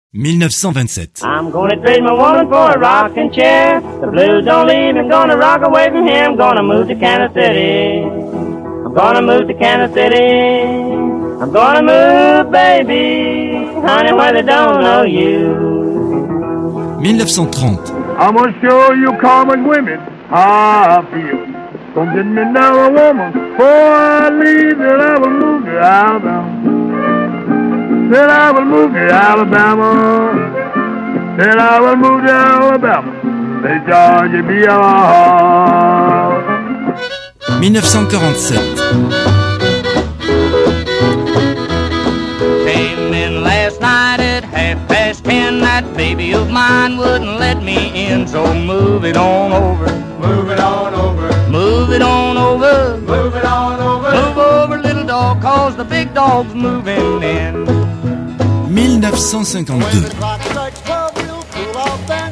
1927. I'm gonna trade my woman for a rocking chair. The blues don't leave me, gonna rock away from here. I'm gonna move to Kansas City. I'm gonna move to Kansas City. I'm gonna move, baby, honey, where they don't know you. 1930. I'm gonna show you common women how I feel. Don't get me now a woman, before I leave, then I will move to Alabama. Then I will move to Alabama. Then I will move to Alabama. They charge me a heart. 1947. Came in last night at 10:30. That baby of mine wouldn't let me in, so move it on over. Move it on over. Move it on over. Move it on over. Move over, little dog, cause the big dog's moving in. 1952.